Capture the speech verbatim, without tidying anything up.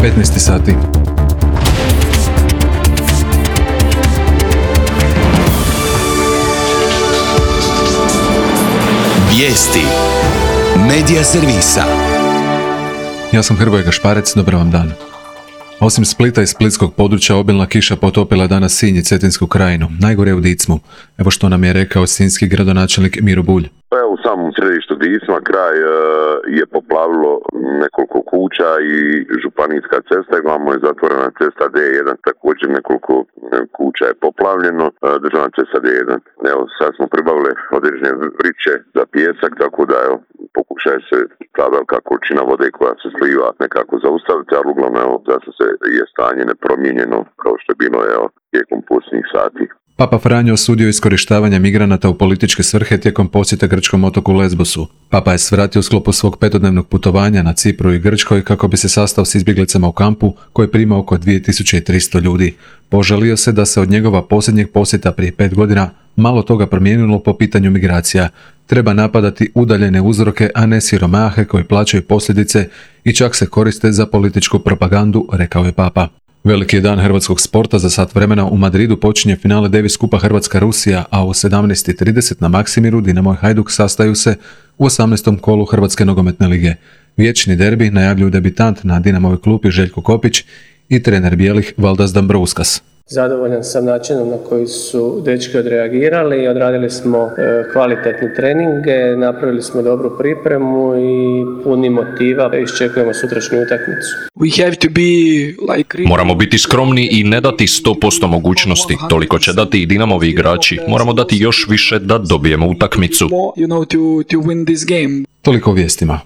petnaest sati. Vijesti Medija servisa. Ja sam Hrvoje Gašparec, dobar vam dan. Osim Splita i splitskog područja, obilna kiša potopila danas Sinj i Cetinsku krajinu, najgore u Dicmu. Evo što nam je rekao sinjski gradonačelnik Miro Bulj. Evo, u samom središtu Dicma kraj e, je poplavilo nekoliko kuća i županijska cesta, imamo je zatvorena cesta D jedan, također nekoliko kuća je poplavljeno, e, državna cesta D jedan. Evo, sad smo pribavili određene vriće za pijesak, tako da evo, pokušaje se ta velika količina vode koja se sliva nekako zaustaviti, ali uglavnom evo, zato se je stanje nepromijenjeno kao što je bilo evo, tijekom posljednjih sati. Papa Franjo osudio iskorištavanje migranata u političke svrhe tijekom posjeta grčkom otoku Lesbosu. Papa je svratio u sklopu svog petodnevnog putovanja na Cipru i Grčkoj kako bi se sastao s izbjeglicama u kampu koji prima oko dvije tisuće tristo ljudi. Požalio se da se od njegova posljednjeg posjeta prije pet godina malo toga promijenilo po pitanju migracija. Treba napadati udaljene uzroke, a ne siromahe koji plaćaju posljedice i čak se koriste za političku propagandu, rekao je Papa. Veliki je dan hrvatskog sporta. Za sat vremena u Madridu počinje finale Davis kupa Hrvatska-Rusija, a u sedamnaest i trideset na Maksimiru Dinamo i Hajduk sastaju se u osamnaestom kolu Hrvatske nogometne lige. Vječni derbi najavljuju debitant na Dinamovoj klupi Željko Kopić i trener bijelih Valdas Dambrauskas. Zadovoljan sam načinom na koji su dečki odreagirali, odradili smo e, kvalitetne treninge, napravili smo dobru pripremu i puni motiva, iščekujemo sutrašnju utakmicu. We have to be like... Moramo biti skromni i ne dati sto posto mogućnosti, toliko će dati i Dinamovi igrači, moramo dati još više da dobijemo utakmicu. You know, to, to win this game. Toliko o vijestima.